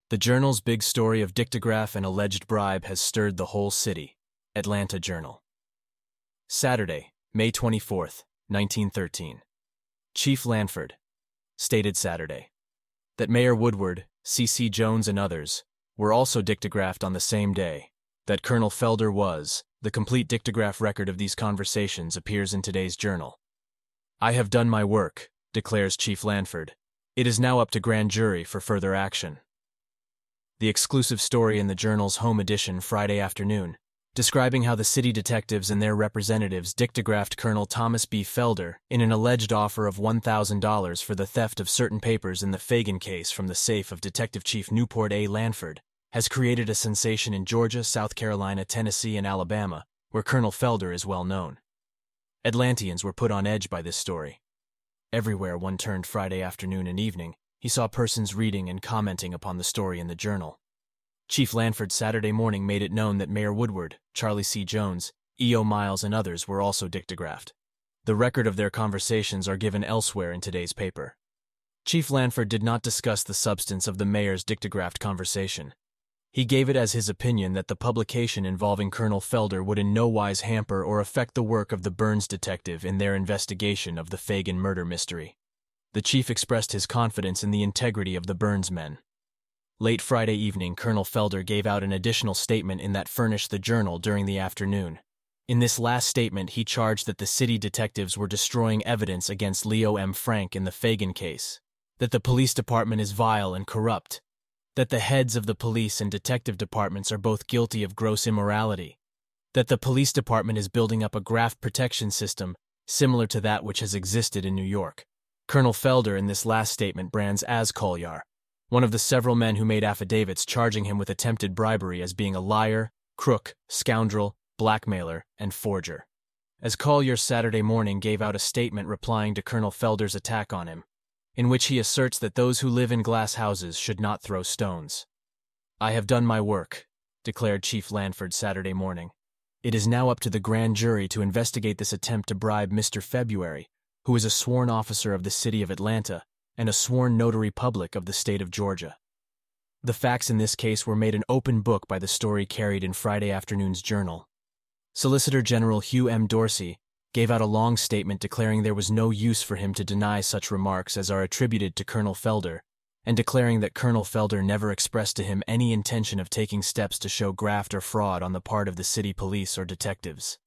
The Journal's big story of dictograph and alleged bribe has stirred the whole city. Atlanta Journal. Saturday, May 24th, 1913. Chief Lanford stated Saturday that Mayor Woodward, C.C. Jones, and others were also dictographed on the same day, that Colonel Felder was. The complete dictograph record of these conversations appears in today's journal. I have done my work, declares Chief Lanford. It is now up to grand jury for further action. The exclusive story in the Journal's home edition Friday afternoon, describing how the city detectives and their representatives dictographed Colonel Thomas B. Felder in an alleged offer of $1,000 for the theft of certain papers in the Fagan case from the safe of Detective Chief Newport A. Lanford, has created a sensation in Georgia, South Carolina, Tennessee, and Alabama, where Colonel Felder is well known. Atlanteans were put on edge by this story. Everywhere one turned Friday afternoon and evening, he saw persons reading and commenting upon the story in the Journal. Chief Lanford Saturday morning made it known that Mayor Woodward, Charlie C. Jones, E.O. Miles, and others were also dictographed. The record of their conversations are given elsewhere in today's paper. Chief Lanford did not discuss the substance of the mayor's dictographed conversation. He gave it as his opinion that the publication involving Colonel Felder would in no wise hamper or affect the work of the Burns detective in their investigation of the Fagan murder mystery. The chief expressed his confidence in the integrity of the Burns men. Late Friday evening, Colonel Felder gave out an additional statement in that furnished the Journal during the afternoon. In this last statement, he charged that the city detectives were destroying evidence against Leo M. Frank in the Fagan case, that the police department is vile and corrupt, that the heads of the police and detective departments are both guilty of gross immorality, that the police department is building up a graft protection system similar to that which has existed in New York. Colonel Felder in this last statement brands as Collier, one of the several men who made affidavits charging him with attempted bribery, as being a liar, crook, scoundrel, blackmailer, and forger. As Collier Saturday morning gave out a statement replying to Colonel Felder's attack on him, in which he asserts that those who live in glass houses should not throw stones. I have done my work, declared Chief Lanford Saturday morning. It is now up to the grand jury to investigate this attempt to bribe Mr. February, who is a sworn officer of the city of Atlanta and a sworn notary public of the state of Georgia. The facts in this case were made an open book by the story carried in Friday afternoon's Journal. Solicitor General Hugh M. Dorsey gave out a long statement declaring there was no use for him to deny such remarks as are attributed to Colonel Felder, and declaring that Colonel Felder never expressed to him any intention of taking steps to show graft or fraud on the part of the city police or detectives.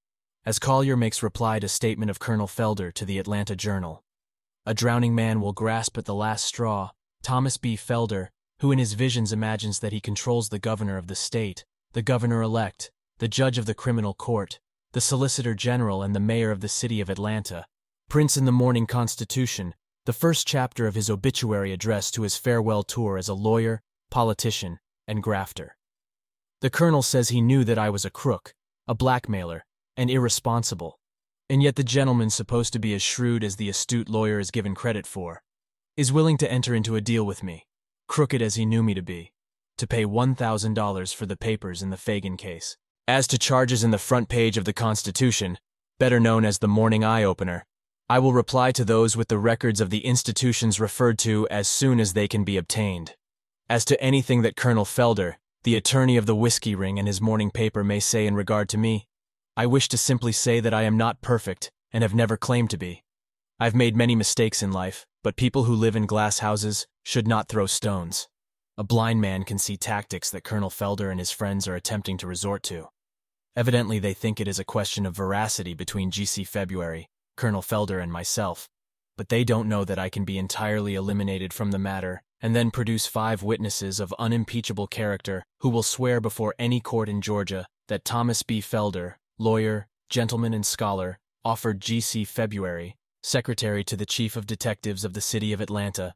As Collier makes reply to statement of Colonel Felder to the Atlanta Journal, a drowning man will grasp at the last straw. Thomas B. Felder, who in his visions imagines that he controls the governor of the state, the governor-elect, the judge of the criminal court, the solicitor general, and the mayor of the city of Atlanta, prints in the Morning Constitution the first chapter of his obituary address to his farewell tour as a lawyer, politician, and grafter. The colonel says he knew that I was a crook, a blackmailer, and irresponsible, and yet the gentleman supposed to be as shrewd as the astute lawyer is given credit for, is willing to enter into a deal with me, crooked as he knew me to be, to pay $1,000 for the papers in the Fagan case. As to charges in the front page of the Constitution, better known as the Morning Eye-Opener, I will reply to those with the records of the institutions referred to as soon as they can be obtained. As to anything that Colonel Felder, the attorney of the whiskey ring, and his morning paper may say in regard to me, I wish to simply say that I am not perfect and have never claimed to be. I've made many mistakes in life, but people who live in glass houses should not throw stones. A blind man can see tactics that Colonel Felder and his friends are attempting to resort to. Evidently, they think it is a question of veracity between G.C. February, Colonel Felder, and myself, but they don't know that I can be entirely eliminated from the matter and then produce 5 witnesses of unimpeachable character who will swear before any court in Georgia that Thomas B. Felder, lawyer, gentleman, and scholar, offered G.C. February, secretary to the chief of detectives of the city of Atlanta,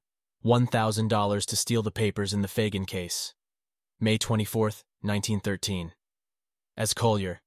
$1,000 to steal the papers in the Fagan case. May 24, 1913. As Collier,